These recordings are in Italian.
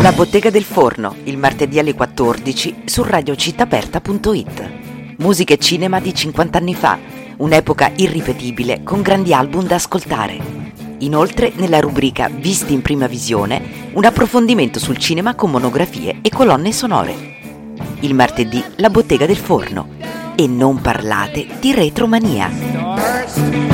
La Bottega del Forno, il martedì alle 14 su radiocittaaperta.it. Musica e cinema di 50 anni fa, un'epoca irripetibile con grandi album da ascoltare. Inoltre, nella rubrica Visti in prima visione, un approfondimento sul cinema con monografie e colonne sonore. Il martedì La Bottega del Forno. E non parlate di retromania.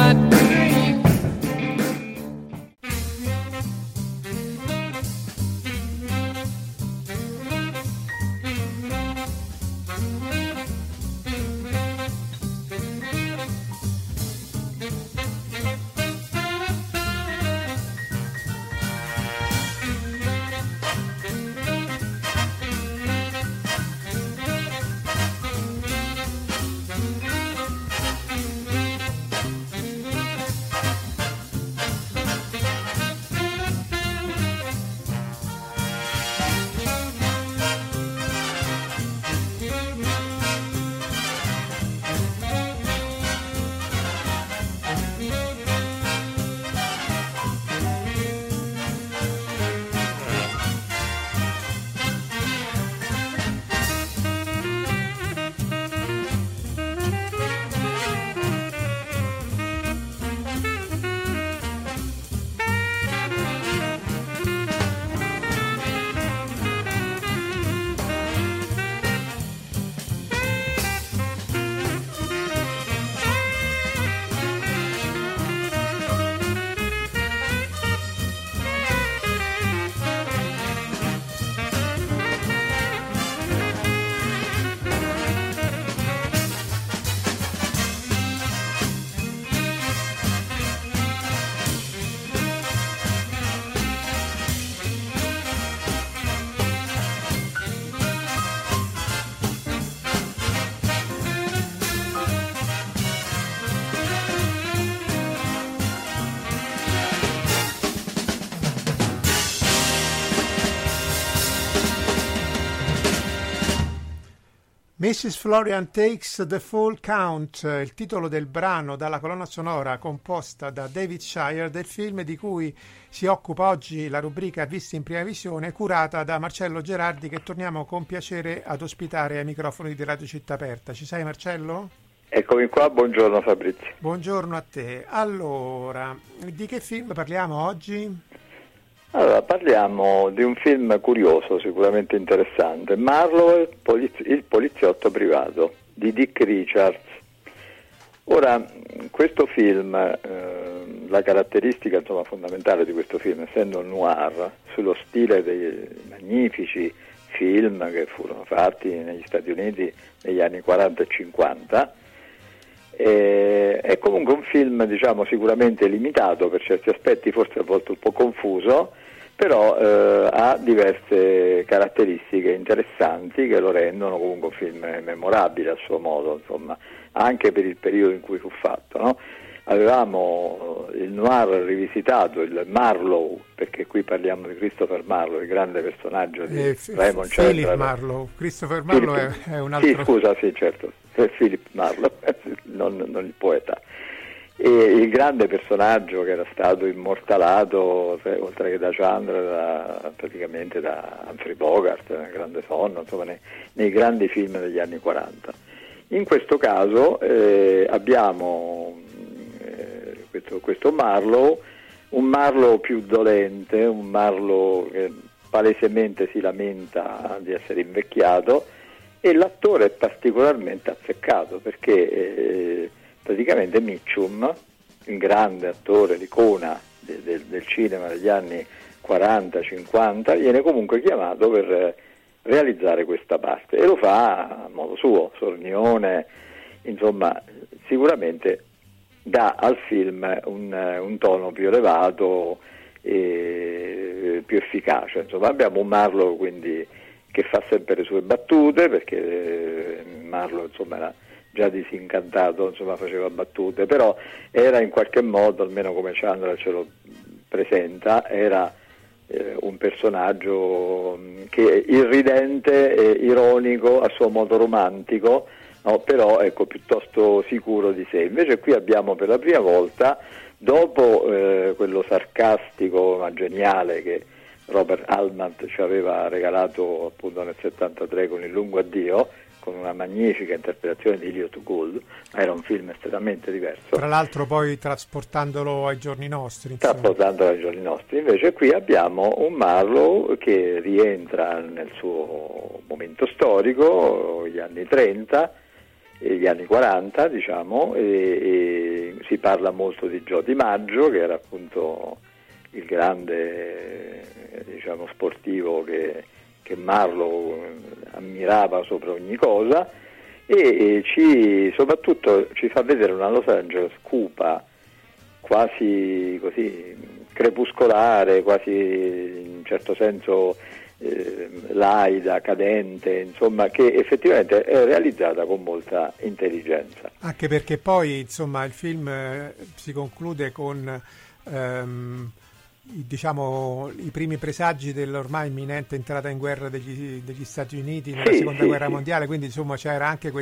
Mrs. Florian Takes the Full Count, il titolo del brano dalla colonna sonora composta da David Shire del film di cui si occupa oggi la rubrica Visti in prima visione, curata da Marcello Gerardi, che torniamo con piacere ad ospitare ai microfoni di Radio Città Aperta. Ci sei, Marcello? Eccomi qua, buongiorno Fabrizio. Buongiorno a te. Allora, di che film parliamo oggi? Allora, parliamo di un film curioso, sicuramente interessante, Marlowe, il poliziotto privato, di Dick Richards. Ora, questo film, la caratteristica fondamentale di questo film, essendo noir, sullo stile dei magnifici film che furono fatti negli Stati Uniti negli anni 40 e 50, è comunque un film, sicuramente limitato, per certi aspetti forse a volte un po' confuso, però ha diverse caratteristiche interessanti che lo rendono comunque un film memorabile a suo modo, anche per il periodo in cui fu fatto, no? Avevamo il noir rivisitato, il Marlowe, perché qui parliamo di Christopher Marlowe, il grande personaggio di Raymond Chandler. Philip Marlowe. Christopher Marlowe è un altro... Sì, scusa, sì, certo, Philip Marlowe, non il poeta. E il grande personaggio che era stato immortalato, oltre che da Chandler, praticamente da Humphrey Bogart, nel Grande Sonno, nei grandi film degli anni 40. In questo caso abbiamo questo Marlowe, un Marlowe più dolente, un Marlowe che palesemente si lamenta di essere invecchiato, e l'attore è particolarmente azzeccato perché praticamente Mitchum, un grande attore, l'icona del cinema degli anni 40-50, viene comunque chiamato per realizzare questa parte e lo fa a modo suo, sornione, sicuramente dà al film un tono più elevato e più efficace. Abbiamo un Marlowe quindi che fa sempre le sue battute, perché Marlowe era già disincantato, faceva battute, però era in qualche modo, almeno come Chandler ce lo presenta, era un personaggio che irridente e ironico, a suo modo romantico, no? Però piuttosto sicuro di sé. Invece qui abbiamo per la prima volta, dopo quello sarcastico ma geniale che Robert Altman ci aveva regalato appunto nel 73 con Il lungo addio, con una magnifica interpretazione di Elliot Gould, ma era un film estremamente diverso. Tra l'altro poi trasportandolo ai giorni nostri. Invece qui abbiamo un Marlowe che rientra nel suo momento storico, gli anni 30 e gli anni 40, diciamo, e si parla molto di Joe DiMaggio, che era appunto il grande, diciamo, sportivo che Marlowe ammirava sopra ogni cosa, e soprattutto ci fa vedere una Los Angeles cupa, quasi così crepuscolare, quasi in un certo senso laida, cadente, insomma, che effettivamente è realizzata con molta intelligenza. Anche perché poi, insomma, il film si conclude con diciamo i primi presagi dell'ormai imminente entrata in guerra degli Stati Uniti nella seconda guerra mondiale, quindi insomma c'era anche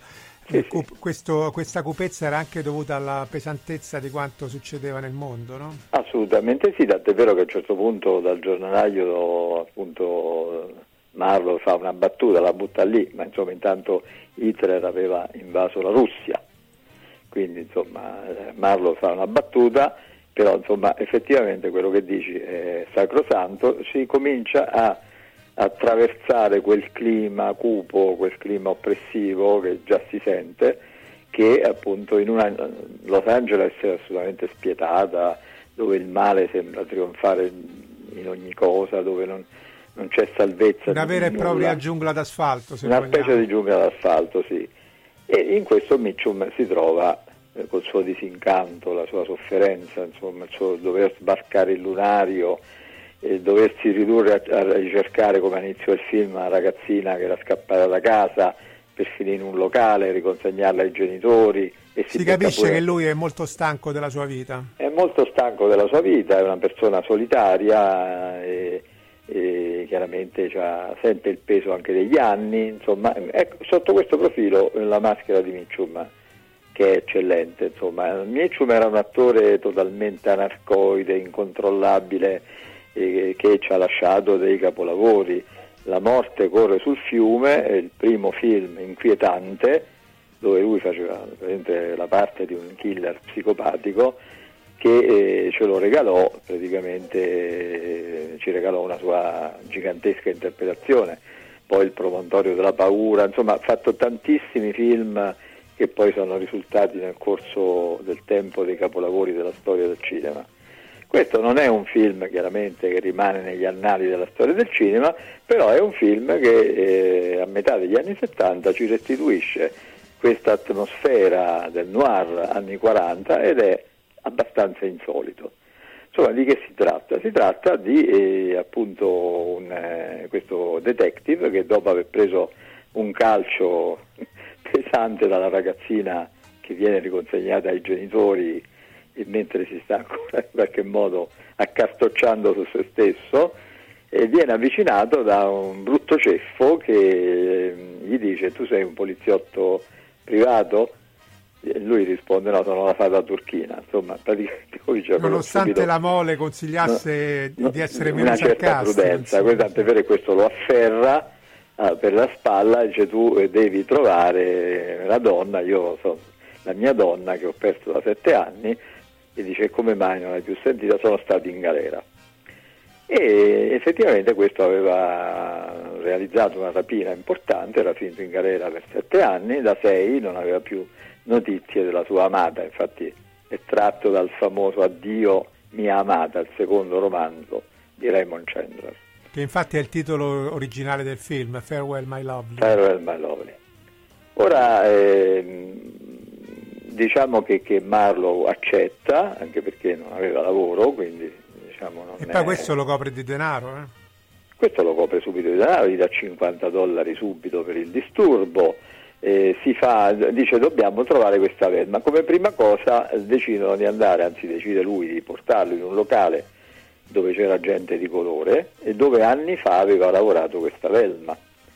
questa cupezza era anche dovuta alla pesantezza di quanto succedeva nel mondo, no? Assolutamente sì, tant'è vero che a un certo punto dal giornalaio appunto Marlowe fa una battuta, la butta lì, ma insomma intanto Hitler aveva invaso la Russia, quindi insomma Marlowe fa una battuta, però insomma effettivamente quello che dici è sacrosanto. Si comincia a attraversare quel clima cupo, quel clima oppressivo che già si sente, che appunto in una Los Angeles è assolutamente spietata, dove il male sembra trionfare in ogni cosa, dove non c'è salvezza. Una vera e propria giungla d'asfalto, se una vogliamo. Specie di giungla d'asfalto, sì. E in questo Mitchum si trova col suo disincanto, la sua sofferenza, insomma, il suo dover sbarcare il lunario, doversi ridurre a ricercare, come all'inizio del film, una ragazzina che era scappata da casa per finire in un locale, riconsegnarla ai genitori. E si capisce che lui è molto stanco della sua vita. È molto stanco della sua vita, è una persona solitaria e chiaramente sente il peso anche degli anni, insomma, sotto questo profilo la maschera di Mitchum che è eccellente, insomma. Mitchum era un attore totalmente anarcoide, incontrollabile, che ci ha lasciato dei capolavori. La morte corre sul fiume è il primo film inquietante dove lui faceva la parte di un killer psicopatico, che ce lo regalò, praticamente ci regalò una sua gigantesca interpretazione. Poi Il promontorio della paura, insomma ha fatto tantissimi film che poi sono risultati nel corso del tempo dei capolavori della storia del cinema. Questo non è un film chiaramente che rimane negli annali della storia del cinema, però è un film che a metà degli anni 70 ci restituisce questa atmosfera del noir anni 40 ed è abbastanza insolito. Insomma, di che si tratta? Si tratta di appunto questo detective che dopo aver preso un calcio pesante dalla ragazzina che viene riconsegnata ai genitori e mentre si sta ancora in qualche modo accartocciando su se stesso, viene avvicinato da un brutto ceffo che gli dice: tu sei un poliziotto privato? E lui risponde: no, sono la fata turchina. Insomma, praticamente nonostante la mole consigliasse di essere meno sarcastico, una certa prudenza, tant'è vero che questo lo afferra per la spalla e dice: tu devi trovare la donna, io sono la mia donna che ho perso da 7 anni, e dice: come mai non l'hai più sentita? Sono stato in galera. E effettivamente questo aveva realizzato una rapina importante, era finito in galera per 7 anni, da 6 non aveva più notizie della sua amata, infatti è tratto dal famoso Addio mia amata, il secondo romanzo di Raymond Chandler, che infatti è il titolo originale del film, Farewell My Lovely. Farewell My Lovely. Ora diciamo che Marlowe accetta, anche perché non aveva lavoro, quindi diciamo non. E poi questo lo copre di denaro, Questo lo copre subito di denaro, gli dà $50 subito per il disturbo. Dice: dobbiamo trovare questa Velma. Come prima cosa decidono di andare, anzi decide lui di portarlo in un locale dove c'era gente di colore e dove anni fa aveva lavorato questa Velma.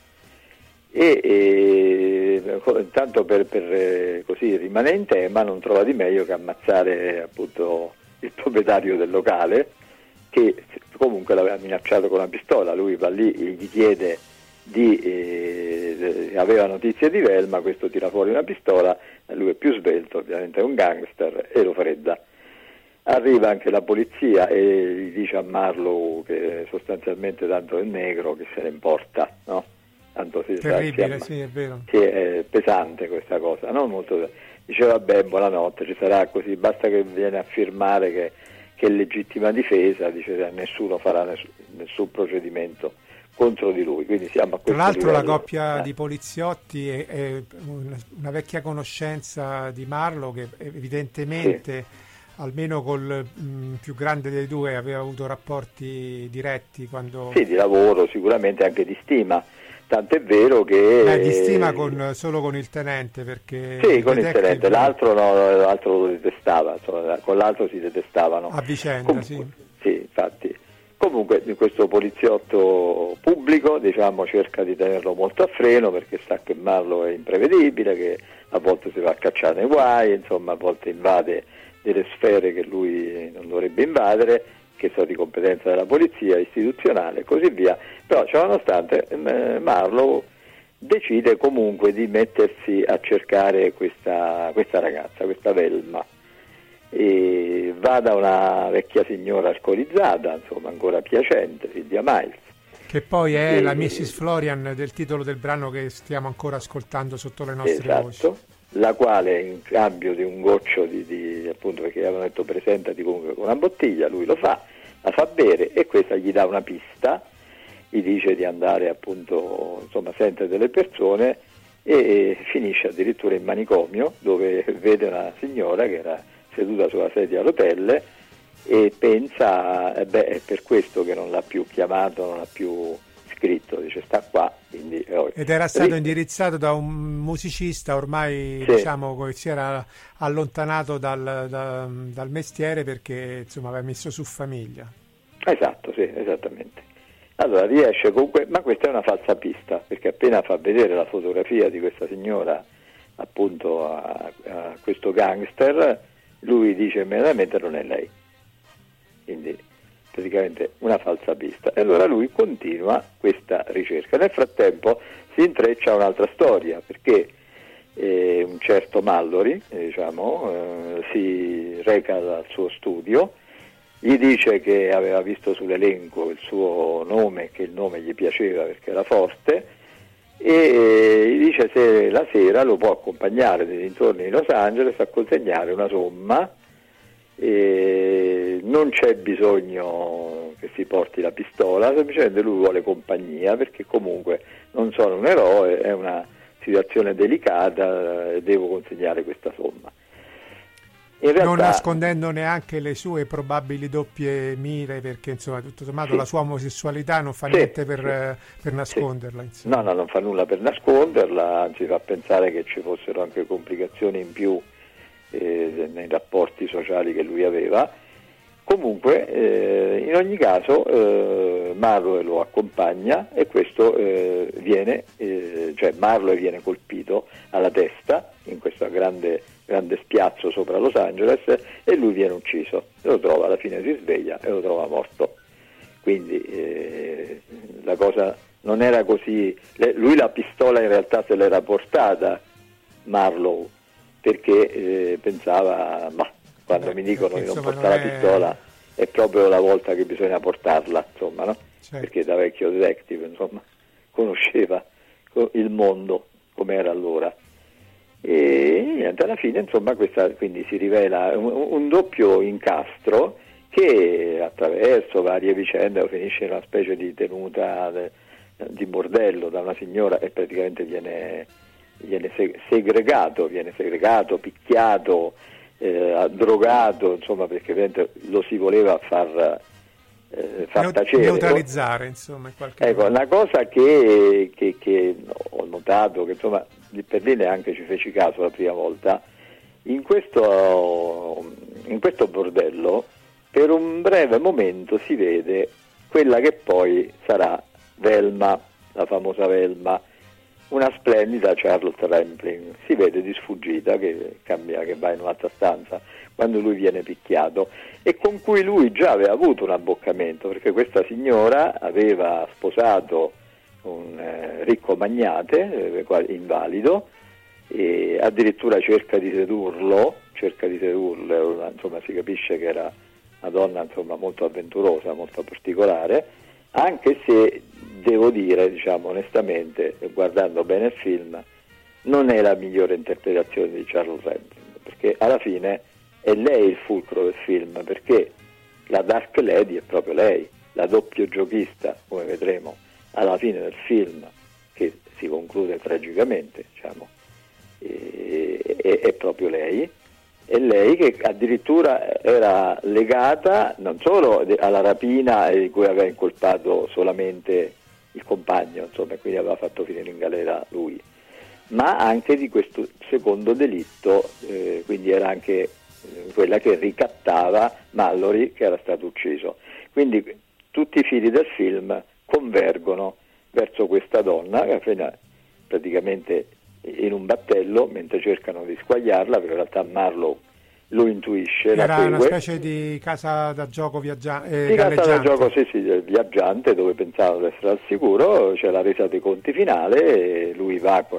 Intanto per così rimane in tema, non trova di meglio che ammazzare appunto il proprietario del locale, che comunque l'aveva minacciato con una pistola. Lui va lì, gli chiede aveva notizie di Velma, questo tira fuori una pistola, lui è più svelto, ovviamente è un gangster, e lo fredda. Arriva anche la polizia e gli dice a Marlowe che sostanzialmente tanto è negro, che se ne importa, no? Tanto terribile, sì, è vero. Sì, è pesante questa cosa, no? Molto. Dice vabbè, buonanotte, ci sarà così, basta che viene a firmare che è legittima difesa, dice nessuno farà nessun procedimento contro di lui, quindi siamo a questo Tra l'altro livello. La coppia di poliziotti è una vecchia conoscenza di Marlowe che evidentemente almeno col più grande dei due aveva avuto rapporti diretti quando... Sì, di lavoro, sicuramente anche di stima, tant'è vero che... di stima solo con il tenente, perché... Sì, con il tenente, l'altro lo detestava, insomma, con l'altro si detestavano. A vicenda, sì. Sì, infatti. Comunque questo poliziotto pubblico, diciamo, cerca di tenerlo molto a freno perché sa che Marlowe è imprevedibile, che a volte si va a cacciare nei guai, insomma a volte invade delle sfere che lui non dovrebbe invadere, che sono di competenza della polizia istituzionale e così via. Però ciononostante Marlowe decide comunque di mettersi a cercare questa ragazza, questa Velma. E va da una vecchia signora alcolizzata, insomma ancora piacente, figlia Miles, che poi è la Mrs. Florian del titolo del brano che stiamo ancora ascoltando sotto le nostre voci, la quale in cambio di un goccio di appunto, perché avevano detto presentati comunque con una bottiglia, lui la fa bere e questa gli dà una pista, gli dice di andare appunto, insomma, sente delle persone e finisce addirittura in manicomio dove vede una signora che era seduta sulla sedia a rotelle e pensa è per questo che non l'ha più chiamato, non l'ha più scritto, dice sta qua, quindi, ed era stato indirizzato da un musicista ormai diciamo che si era allontanato dal mestiere perché insomma aveva messo su famiglia. Esatto, sì, esattamente. Allora riesce comunque, ma questa è una falsa pista, perché appena fa vedere la fotografia di questa signora appunto a questo gangster, lui dice immediatamente non è lei, quindi praticamente una falsa pista, e allora lui continua questa ricerca. Nel frattempo si intreccia un'altra storia, perché un certo Mallory si reca al suo studio, gli dice che aveva visto sull'elenco il suo nome, che il nome gli piaceva perché era forte, e gli dice se la sera lo può accompagnare nei dintorni di Los Angeles a consegnare una somma, e non c'è bisogno che si porti la pistola, semplicemente lui vuole compagnia perché comunque non sono un eroe, è una situazione delicata e devo consegnare questa somma. In realtà, non nascondendo neanche le sue probabili doppie mire, perché insomma tutto sommato la sua omosessualità non fa niente per nasconderla. No, non fa nulla per nasconderla, anzi fa pensare che ci fossero anche complicazioni in più nei rapporti sociali che lui aveva. Comunque in ogni caso Marlowe lo accompagna e questo Marlowe viene colpito alla testa in questo grande spiazzo sopra Los Angeles e lui viene ucciso, lo trova, alla fine si sveglia e lo trova morto. Quindi la cosa non era così, lui la pistola in realtà se l'era portata Marlowe perché pensava quando mi dicono di non portare la pistola è proprio la volta che bisogna portarla, insomma, no? Certo. Perché da vecchio detective, insomma, conosceva il mondo come era allora. E niente, alla fine, insomma, questa quindi si rivela un doppio incastro che attraverso varie vicende finisce in una specie di tenuta di bordello da una signora e praticamente viene segregato, picchiato, drogato, insomma, perché ovviamente lo si voleva far tacere, neutralizzare, insomma, in qualche modo. Una cosa che ho notato, che insomma per lì neanche ci feci caso la prima volta, in questo bordello per un breve momento si vede quella che poi sarà Velma, la famosa Velma, una splendida Charlotte Rampling, si vede di sfuggita che cambia, che va in un'altra stanza quando lui viene picchiato, e con cui lui già aveva avuto un abboccamento, perché questa signora aveva sposato un ricco magnate, invalido, e addirittura cerca di sedurlo, insomma si capisce che era una donna, insomma, molto avventurosa, molto particolare, anche se devo dire, diciamo onestamente, guardando bene il film, non è la migliore interpretazione di Charlotte Rampling, perché alla fine è lei il fulcro del film, perché la Dark Lady è proprio lei, la doppio giochista, come vedremo alla fine del film, che si conclude tragicamente, diciamo, è proprio lei. È lei che addirittura era legata non solo alla rapina di cui aveva incolpato solamente il compagno, insomma, e quindi aveva fatto finire in galera lui, ma anche di questo secondo delitto, quindi era anche quella che ricattava Mallory, che era stato ucciso. Quindi tutti i fili del film convergono verso questa donna che appena praticamente in un battello mentre cercano di squagliarla, però in realtà Marlowe lo intuisce. Era una specie di casa da gioco viaggiante. Casa da gioco, sì, viaggiante, dove pensavano di essere al sicuro. C'è la resa dei conti finale e lui va con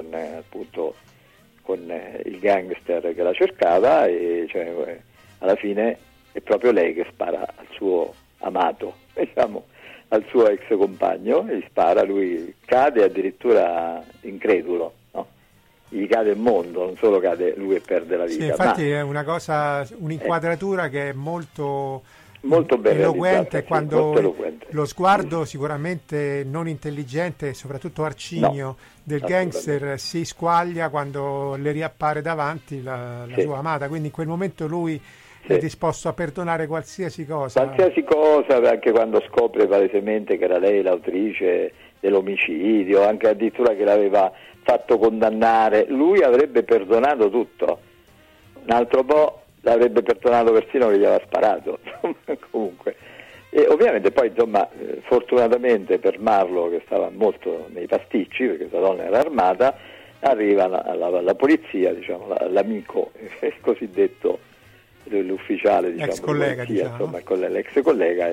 il gangster che la cercava, e cioè, alla fine è proprio lei che spara al suo amato, diciamo, al suo ex compagno, e gli spara, lui cade addirittura incredulo, no? Gli cade il mondo, non solo cade lui e perde la vita. Sì, infatti è un'inquadratura che è molto ben eloquente, quando molto eloquente. Lo sguardo sicuramente non intelligente e soprattutto arcigno del gangster si squaglia quando le riappare davanti la sua amata, quindi in quel momento lui è disposto a perdonare qualsiasi cosa, anche quando scopre palesemente che era lei l'autrice dell'omicidio, anche addirittura che l'aveva fatto condannare. Lui avrebbe perdonato tutto, un altro po' l'avrebbe perdonato persino che gli aveva sparato. Comunque, e ovviamente poi, insomma, fortunatamente per Marlowe, che stava molto nei pasticci perché questa donna era armata, arriva la polizia, diciamo, l'amico, il cosiddetto, l'ufficiale, diciamo, ex collega, polizia, diciamo. Insomma, l'ex collega,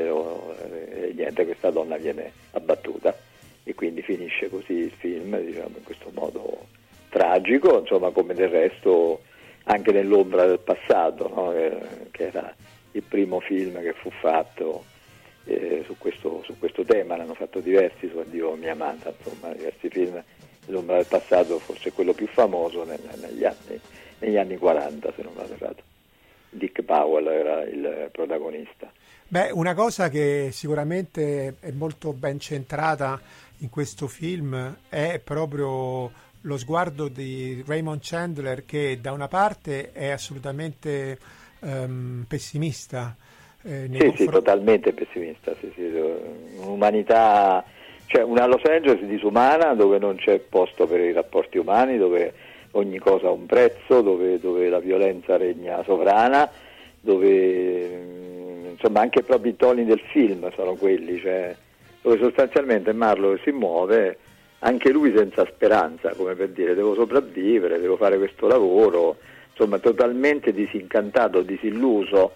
e niente, questa donna viene abbattuta, e quindi finisce così il film, diciamo, in questo modo tragico, insomma, come del resto anche nell'ombra del passato, no? Che era il primo film che fu fatto su questo tema. Ne hanno fatto diversi su Addio mia amata, insomma, diversi film. L'ombra del passato forse quello più famoso negli anni 40, se non vado errato. Dick Powell era il protagonista. Beh, una cosa che sicuramente è molto ben centrata in questo film è proprio lo sguardo di Raymond Chandler, che da una parte è assolutamente pessimista. Sì, totalmente pessimista. Sì. Un'umanità, cioè una Los Angeles disumana, dove non c'è posto per i rapporti umani, dove ogni cosa ha un prezzo, dove la violenza regna sovrana, dove insomma anche proprio i toni del film sono quelli, cioè dove sostanzialmente Marlowe si muove anche lui senza speranza, come per dire devo sopravvivere, devo fare questo lavoro, insomma totalmente disincantato, disilluso,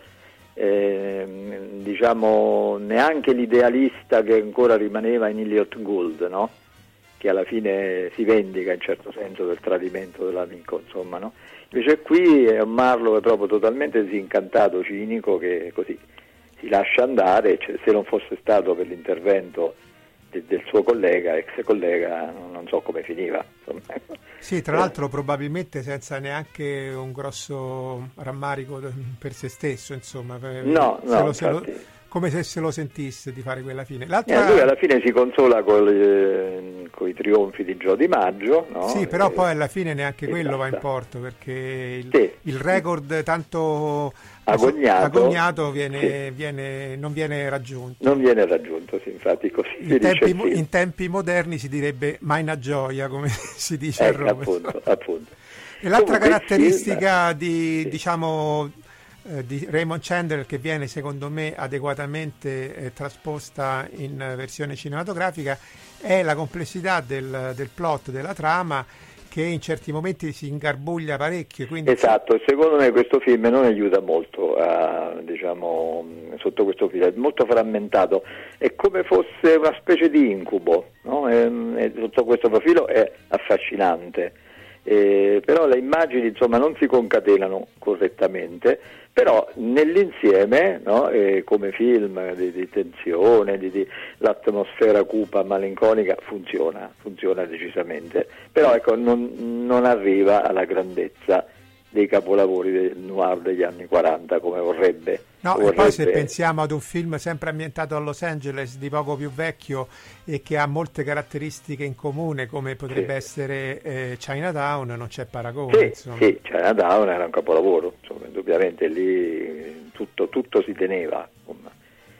diciamo neanche l'idealista che ancora rimaneva in Elliot Gould, no? Che alla fine si vendica in certo senso del tradimento dell'amico, insomma, no? Invece qui è un Marlowe proprio totalmente disincantato, cinico, che così si lascia andare, cioè, se non fosse stato per l'intervento del suo collega, ex collega, non so come finiva, insomma. Sì, tra l'altro probabilmente senza neanche un grosso rammarico per se stesso, insomma. Come se se lo sentisse di fare quella fine. Lui alla fine si consola con i trionfi di Joe Maggio, no? Sì, però poi alla fine neanche quello va in porto, perché il record tanto agognato non viene raggiunto. Non viene raggiunto, sì, infatti così in tempi moderni si direbbe mai una gioia, come si dice a Roma. Appunto. E l'altra caratteristica diciamo di Raymond Chandler, che viene secondo me adeguatamente trasposta in versione cinematografica, è la complessità del plot, della trama, che in certi momenti si ingarbuglia parecchio. Quindi esatto, secondo me questo film non aiuta molto diciamo, sotto questo profilo, è molto frammentato, è come fosse una specie di incubo, no? Sotto questo profilo è affascinante, però le immagini insomma non si concatenano correttamente, però nell'insieme, no, come film di tensione, di l'atmosfera cupa, malinconica, funziona decisamente, però ecco, non arriva alla grandezza dei capolavori del noir degli anni 40 come vorrebbe. E poi se pensiamo ad un film sempre ambientato a Los Angeles, di poco più vecchio e che ha molte caratteristiche in comune, come potrebbe essere Chinatown, non c'è paragone. Sì, Chinatown era un capolavoro, insomma, indubbiamente lì tutto si teneva, insomma.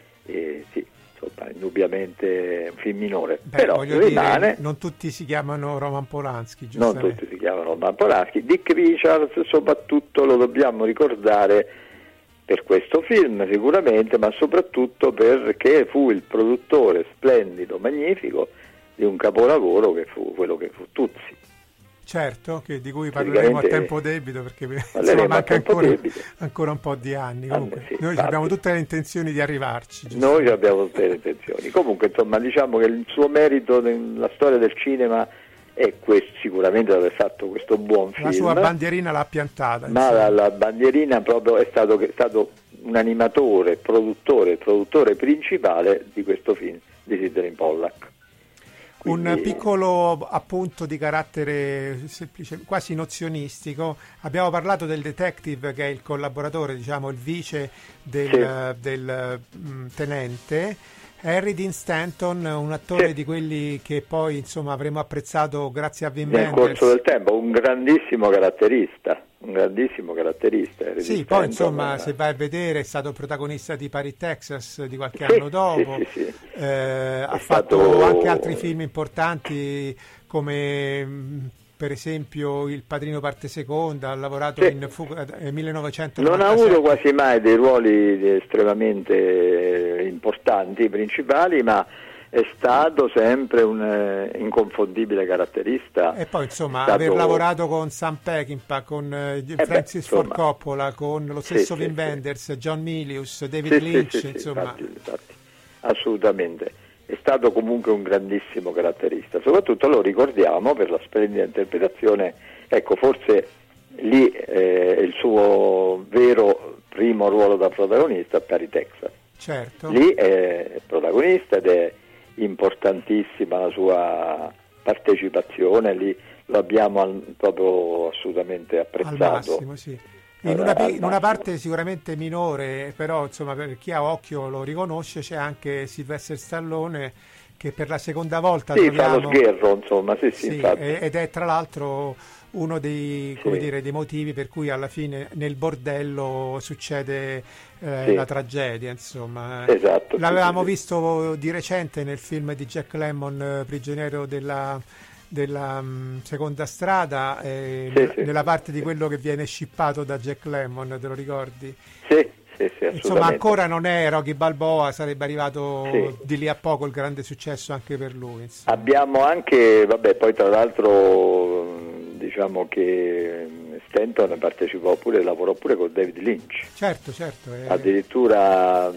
Sì, insomma, indubbiamente un film minore, però rimane. Non tutti si chiamano Roman Polanski, giustamente. Non tutti si chiamano Roman Polanski. Dick Richards soprattutto lo dobbiamo ricordare per questo film sicuramente, ma soprattutto perché fu il produttore splendido, magnifico di un capolavoro che fu quello che fu Tuzzi. Certo, di cui parleremo a tempo debito, perché insomma, manca ancora un po' di anni. Comunque, noi abbiamo tutte le intenzioni di arrivarci. Noi abbiamo tutte le intenzioni. Comunque, insomma, diciamo che il suo merito nella storia del cinema è sicuramente aver fatto questo buon film. La sua bandierina l'ha piantata. Ma la bandierina proprio è stato un animatore, produttore principale di questo film di Sidney Pollack. Quindi, un piccolo appunto di carattere semplice, quasi nozionistico. Abbiamo parlato del detective, che è il collaboratore, diciamo il vice del tenente. Harry Dean Stanton, un attore di quelli che poi insomma avremo apprezzato grazie a Wim Wenders. Nel corso del tempo, un grandissimo caratterista. Sì, poi insomma se vai a vedere è stato protagonista di Paris, Texas di qualche anno dopo. Ha fatto anche altri film importanti come per esempio Il Padrino parte seconda, ha lavorato in 1997. Non ha avuto quasi mai dei ruoli estremamente importanti, principali, ma è stato sempre un inconfondibile caratterista. E poi insomma aver lavorato con Sam Peckinpah, con Francis Ford Coppola, con lo stesso Wim Wenders, John Milius, David Lynch, insomma. Infatti, assolutamente. È stato comunque un grandissimo caratterista, soprattutto lo ricordiamo per la splendida interpretazione, ecco, forse lì il suo vero primo ruolo da protagonista a Paris, Texas. Certo. Lì è protagonista ed è importantissima la sua partecipazione, lì lo abbiamo proprio assolutamente apprezzato. Al massimo, sì. In una parte sicuramente minore, però insomma per chi ha occhio lo riconosce, c'è anche Sylvester Stallone, che per la seconda volta fa lo sgherro, insomma, ed è tra l'altro uno dei motivi per cui alla fine nel bordello succede la tragedia, insomma. Esatto. L'avevamo visto di recente nel film di Jack Lemmon, Prigioniero della seconda strada, nella parte di quello che viene scippato da Jack Lemmon, te lo ricordi? Sì, insomma ancora non è Rocky Balboa, sarebbe arrivato di lì a poco il grande successo anche per lui, insomma. Abbiamo anche, poi tra l'altro diciamo che Stanton lavorò pure con David Lynch. Certo. Addirittura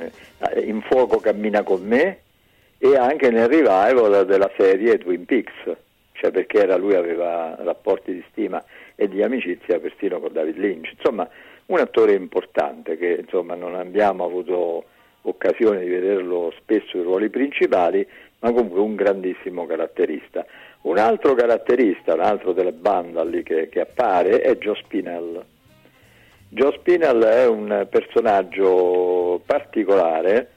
In fuoco cammina con me, e anche nel revival della serie Twin Peaks, cioè perché lui aveva rapporti di stima e di amicizia persino con David Lynch. Insomma, un attore importante che insomma non abbiamo avuto occasione di vederlo spesso in ruoli principali, ma comunque un grandissimo caratterista. Un altro caratterista, un altro delle bande lì che appare è Joe Spinell. Joe Spinell è un personaggio particolare,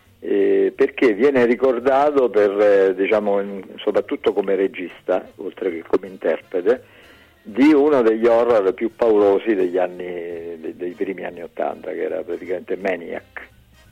perché viene ricordato per soprattutto come regista, oltre che come interprete, di uno degli horror più paurosi dei primi anni '80, che era praticamente Maniac,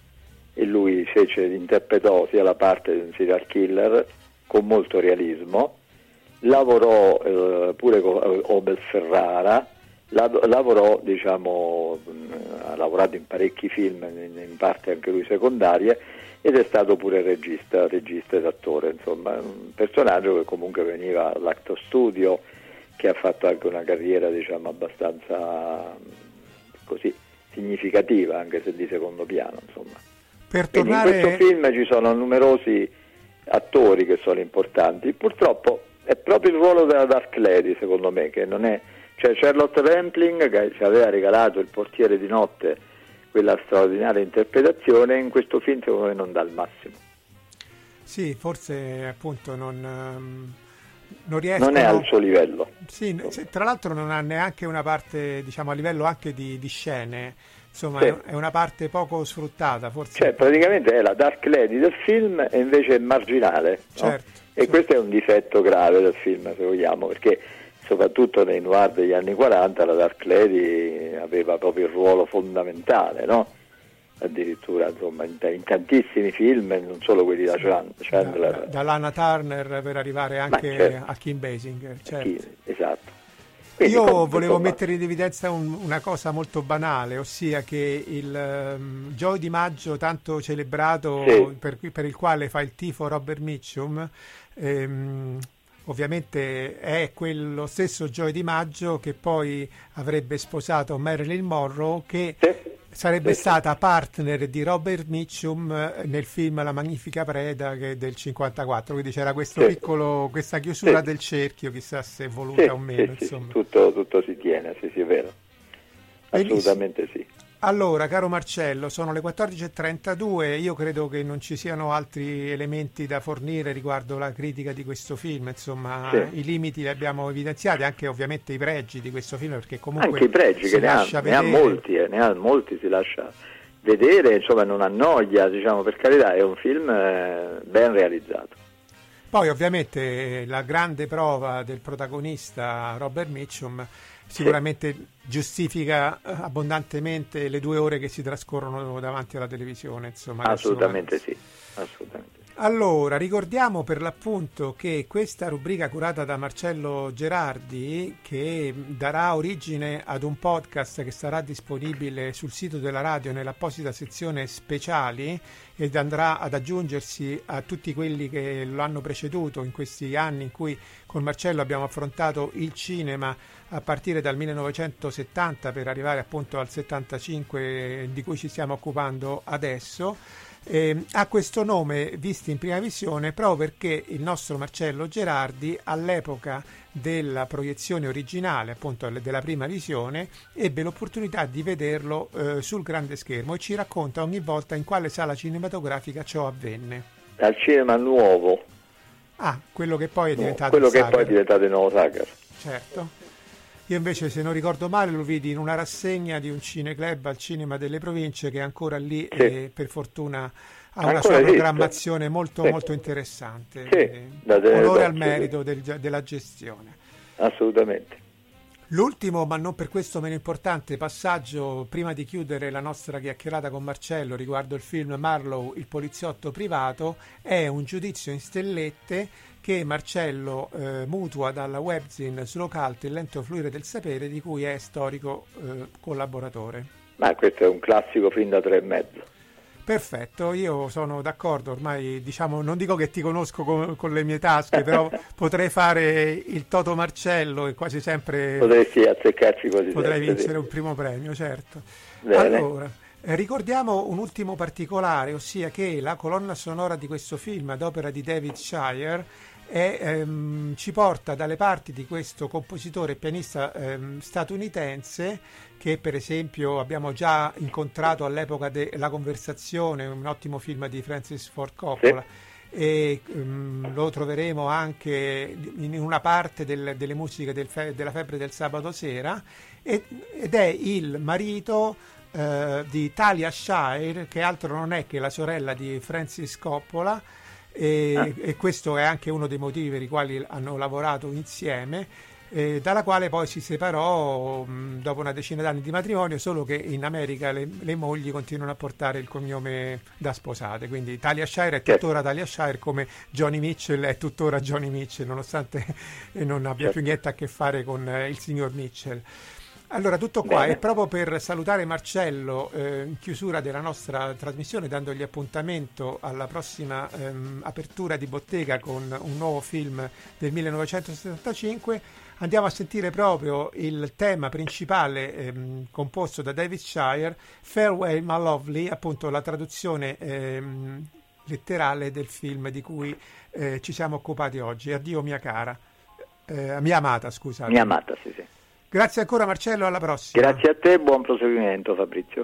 e lui interpretò sia la parte di un serial killer con molto realismo, lavorò pure con Abel Ferrara, lavorò, diciamo, ha lavorato in parecchi film, in parte anche lui secondarie, ed è stato pure regista ed attore, insomma, un personaggio che comunque veniva dall'Actor Studio, che ha fatto anche una carriera, diciamo, abbastanza così significativa, anche se di secondo piano, insomma. Quindi in questo film ci sono numerosi attori che sono importanti. Purtroppo è proprio il ruolo della Dark Lady, secondo me, che non è, cioè Charlotte Rampling, che ci aveva regalato Il portiere di notte, quella straordinaria interpretazione, in questo film secondo me non dà il massimo. Sì, forse appunto non riescono, non è al suo livello. Sì, tra l'altro non ha neanche una parte, diciamo, a livello anche di scene, insomma, sì. È una parte poco sfruttata, forse. Cioè, praticamente è la Dark Lady del film e invece è marginale, certo, no? E questo è un difetto grave del film, se vogliamo, perché soprattutto nei noir degli anni 40 la Dark Lady aveva proprio il ruolo fondamentale, no? Addirittura, insomma, in tantissimi film, non solo quelli da Chandler, da Lana Turner per arrivare anche certo, a Kim Basinger, certo. Esatto. Quindi, io volevo mettere in evidenza una cosa molto banale, ossia che il Joe Di Maggio, tanto celebrato, sì, per il quale fa il tifo Robert Mitchum, ovviamente è quello stesso Joe Di Maggio che poi avrebbe sposato Marilyn Monroe, che sarebbe stata partner di Robert Mitchum nel film La Magnifica Preda, che è del 54, quindi c'era questo questa chiusura del cerchio, chissà se è voluta o meno, insomma. Tutto si tiene, sì, è vero, assolutamente sì. Allora, caro Marcello, sono le 14.32, io credo che non ci siano altri elementi da fornire riguardo la critica di questo film, insomma, i limiti li abbiamo evidenziati, anche ovviamente i pregi di questo film, perché comunque anche i pregi, che ne ha molti, si lascia vedere, insomma, non annoia, diciamo, per carità, è un film ben realizzato. Poi ovviamente la grande prova del protagonista Robert Mitchum sicuramente giustifica abbondantemente le 2 ore che si trascorrono davanti alla televisione, insomma. Assolutamente sì, assolutamente. Allora, ricordiamo per l'appunto che questa rubrica curata da Marcello Gerardi, che darà origine ad un podcast che sarà disponibile sul sito della radio nell'apposita sezione speciali, ed andrà ad aggiungersi a tutti quelli che lo hanno preceduto in questi anni in cui con Marcello abbiamo affrontato il cinema a partire dal 1970 per arrivare appunto al 75 di cui ci stiamo occupando adesso. Ha questo nome visto in prima visione proprio perché il nostro Marcello Gerardi, all'epoca della proiezione originale, appunto della prima visione, ebbe l'opportunità di vederlo sul grande schermo e ci racconta ogni volta in quale sala cinematografica ciò avvenne. Al Cinema Nuovo. Quello che poi è diventato quello che poi è diventato il nuovo Sagar. Certo. Io invece, se non ricordo male, lo vidi in una rassegna di un cineclub al Cinema delle Province, che è ancora lì e per fortuna ha una sua programmazione molto interessante. Onore al merito della gestione. Assolutamente. L'ultimo, ma non per questo meno importante, passaggio prima di chiudere la nostra chiacchierata con Marcello riguardo il film Marlowe, il poliziotto privato, è un giudizio in stellette che Marcello mutua dalla webzine Slow Cult, il lento fluire del sapere, di cui è storico collaboratore. Ma questo è un classico film da 3,5. Perfetto, io sono d'accordo, ormai diciamo, non dico che ti conosco con le mie tasche, però potrei fare il Toto Marcello e quasi sempre potresti azzeccarci quasi potrei sempre, vincere un primo premio, certo. Bene. Allora, ricordiamo un ultimo particolare, ossia che la colonna sonora di questo film ad opera di David Shire ci porta dalle parti di questo compositore e pianista statunitense, che per esempio abbiamo già incontrato all'epoca della Conversazione, un ottimo film di Francis Ford Coppola, e lo troveremo anche in una parte delle musiche della Febbre del sabato sera, ed è il marito di Talia Shire, che altro non è che la sorella di Francis Coppola, e questo è anche uno dei motivi per i quali hanno lavorato insieme, dalla quale poi si separò dopo una decina d'anni di matrimonio, solo che in America le mogli continuano a portare il cognome da sposate, quindi Talia Shire è tuttora Talia Shire, come Johnny Mitchell è tuttora Johnny Mitchell, nonostante non abbia più niente a che fare con il signor Mitchell. Allora, tutto qua. Bene. E proprio per salutare Marcello in chiusura della nostra trasmissione, dandogli appuntamento alla prossima apertura di bottega con un nuovo film del 1975, andiamo a sentire proprio il tema principale composto da David Shire, Farewell My Lovely, appunto la traduzione letterale del film di cui ci siamo occupati oggi. Addio mia cara, mia amata, scusate. Mia amata, sì, sì. Grazie ancora Marcello, alla prossima. Grazie a te, buon proseguimento Fabrizio.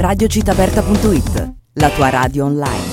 radiocittaaperta.it, la tua radio online.